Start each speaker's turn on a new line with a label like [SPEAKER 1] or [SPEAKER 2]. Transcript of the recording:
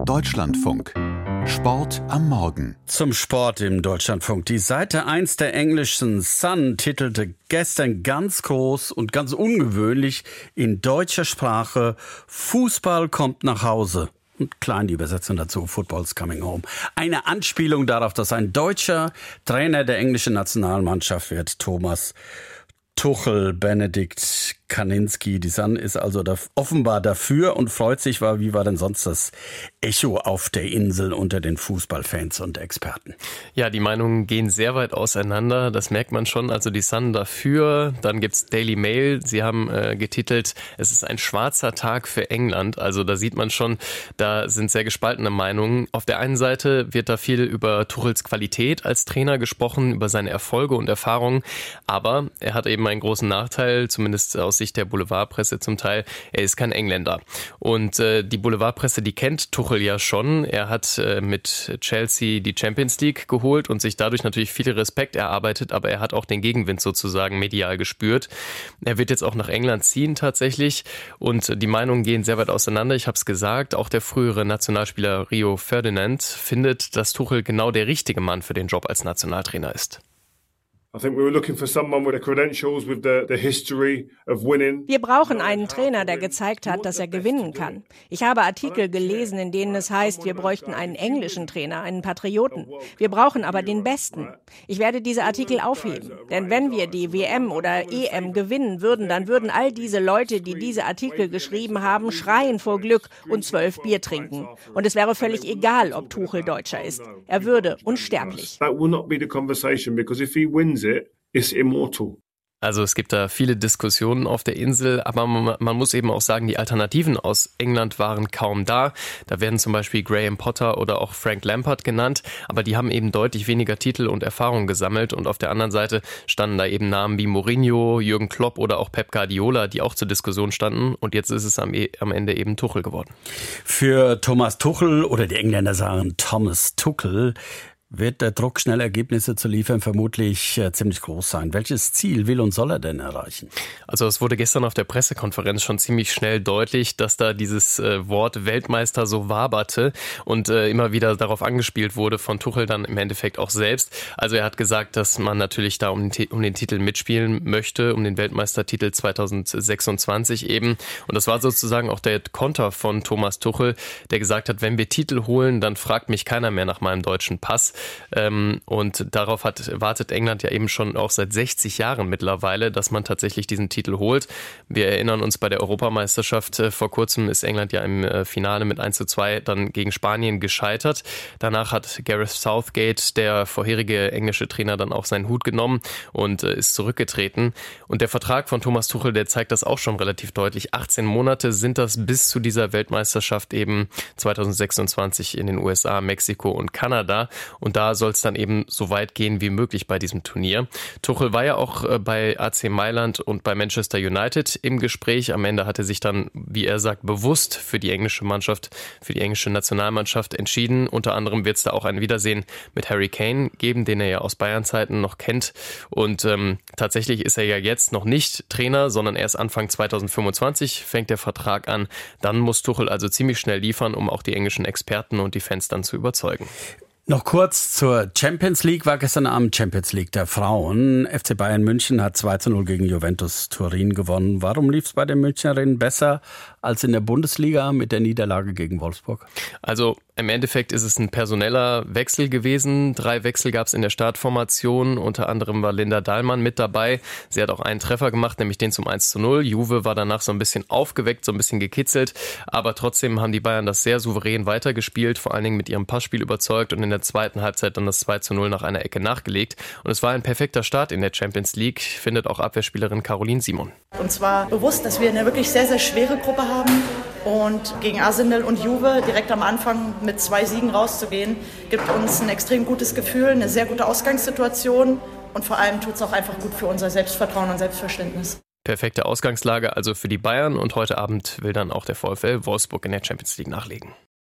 [SPEAKER 1] Deutschlandfunk. Sport am Morgen.
[SPEAKER 2] Zum Sport im Deutschlandfunk. Die Seite 1 der englischen Sun titelte gestern ganz groß und ganz ungewöhnlich in deutscher Sprache: Fußball kommt nach Hause. Und klein die Übersetzung dazu: Football's coming home. Eine Anspielung darauf, dass ein deutscher Trainer der englischen Nationalmannschaft wird, Thomas Tuchel. Benedikt Kaninski, die Sun ist also offenbar dafür und freut sich. Wie war denn sonst das Echo auf der Insel unter den Fußballfans und Experten?
[SPEAKER 3] Ja, die Meinungen gehen sehr weit auseinander, das merkt man schon. Also die Sun dafür, dann gibt's Daily Mail, sie haben getitelt, es ist ein schwarzer Tag für England. Also da sieht man schon, da sind sehr gespaltene Meinungen. Auf der einen Seite wird da viel über Tuchels Qualität als Trainer gesprochen, über seine Erfolge und Erfahrungen, aber er hat eben einen großen Nachteil, zumindest aus Sicht der Boulevardpresse zum Teil: er ist kein Engländer. Und die Boulevardpresse, die kennt Tuchel ja schon. Er hat mit Chelsea die Champions League geholt und sich dadurch natürlich viel Respekt erarbeitet, aber er hat auch den Gegenwind sozusagen medial gespürt. Er wird jetzt auch nach England ziehen tatsächlich und die Meinungen gehen sehr weit auseinander. Ich habe es gesagt, auch der frühere Nationalspieler Rio Ferdinand findet, dass Tuchel genau der richtige Mann für den Job als Nationaltrainer ist.
[SPEAKER 4] Wir brauchen einen Trainer, der gezeigt hat, dass er gewinnen kann. Ich habe Artikel gelesen, in denen es heißt, wir bräuchten einen englischen Trainer, einen Patrioten. Wir brauchen aber den Besten. Ich werde diese Artikel aufheben. Denn wenn wir die WM oder EM gewinnen würden, dann würden all diese Leute, die diese Artikel geschrieben haben, schreien vor Glück und 12 Bier trinken. Und es wäre völlig egal, ob Tuchel Deutscher ist. Er würde unsterblich.
[SPEAKER 5] Is immortal.
[SPEAKER 3] Also es gibt da viele Diskussionen auf der Insel, aber man muss eben auch sagen, die Alternativen aus England waren kaum da. Da werden zum Beispiel Graham Potter oder auch Frank Lampard genannt, aber die haben eben deutlich weniger Titel und Erfahrung gesammelt. Und auf der anderen Seite standen da eben Namen wie Mourinho, Jürgen Klopp oder auch Pep Guardiola, die auch zur Diskussion standen. Und jetzt ist es am Ende eben Tuchel geworden.
[SPEAKER 2] Für Thomas Tuchel, oder die Engländer sagen Thomas Tuchel, wird der Druck, schnell Ergebnisse zu liefern, vermutlich ziemlich groß sein. Welches Ziel will und soll er denn erreichen?
[SPEAKER 3] Also es wurde gestern auf der Pressekonferenz schon ziemlich schnell deutlich, dass da dieses Wort Weltmeister so waberte und immer wieder darauf angespielt wurde von Tuchel dann im Endeffekt auch selbst. Also er hat gesagt, dass man natürlich da um den Titel mitspielen möchte, um den Weltmeistertitel 2026 eben. Und das war sozusagen auch der Konter von Thomas Tuchel, der gesagt hat, wenn wir Titel holen, dann fragt mich keiner mehr nach meinem deutschen Pass. Und darauf wartet England ja eben schon auch seit 60 Jahren mittlerweile, dass man tatsächlich diesen Titel holt. Wir erinnern uns, bei der Europameisterschaft vor kurzem ist England ja im Finale mit 1:2 dann gegen Spanien gescheitert. Danach hat Gareth Southgate, der vorherige englische Trainer, dann auch seinen Hut genommen und ist zurückgetreten. Und der Vertrag von Thomas Tuchel, der zeigt das auch schon relativ deutlich. 18 Monate sind das bis zu dieser Weltmeisterschaft eben 2026 in den USA, Mexiko und Kanada. Und da soll es dann eben so weit gehen wie möglich bei diesem Turnier. Tuchel war ja auch bei AC Mailand und bei Manchester United im Gespräch. Am Ende hat er sich dann, wie er sagt, bewusst für die englische Mannschaft, für die englische Nationalmannschaft entschieden. Unter anderem wird es da auch ein Wiedersehen mit Harry Kane geben, den er ja aus Bayern-Zeiten noch kennt. Und tatsächlich ist er ja jetzt noch nicht Trainer, sondern erst Anfang 2025 fängt der Vertrag an. Dann muss Tuchel also ziemlich schnell liefern, um auch die englischen Experten und die Fans dann zu überzeugen.
[SPEAKER 2] Noch kurz zur Champions League. War gestern Abend Champions League der Frauen. FC Bayern München hat 2:0 gegen Juventus Turin gewonnen. Warum lief es bei den Münchnerinnen besser als in der Bundesliga mit der Niederlage gegen Wolfsburg?
[SPEAKER 3] Also im Endeffekt ist es ein personeller Wechsel gewesen. 3 Wechsel gab es in der Startformation. Unter anderem war Linda Dahlmann mit dabei. Sie hat auch einen Treffer gemacht, nämlich den zum 1:0. Juve war danach so ein bisschen aufgeweckt, so ein bisschen gekitzelt. Aber trotzdem haben die Bayern das sehr souverän weitergespielt, vor allen Dingen mit ihrem Passspiel überzeugt und in der zweiten Halbzeit dann das 2:0 nach einer Ecke nachgelegt. Und es war ein perfekter Start in der Champions League, findet auch Abwehrspielerin Caroline Simon.
[SPEAKER 6] Und zwar bewusst, dass wir eine wirklich sehr, sehr schwere Gruppe haben. Und gegen Arsenal und Juve direkt am Anfang mit 2 Siegen rauszugehen, gibt uns ein extrem gutes Gefühl, eine sehr gute Ausgangssituation. Und vor allem tut es auch einfach gut für unser Selbstvertrauen und Selbstverständnis.
[SPEAKER 3] Perfekte Ausgangslage also für die Bayern. Und heute Abend will dann auch der VfL Wolfsburg in der Champions League nachlegen.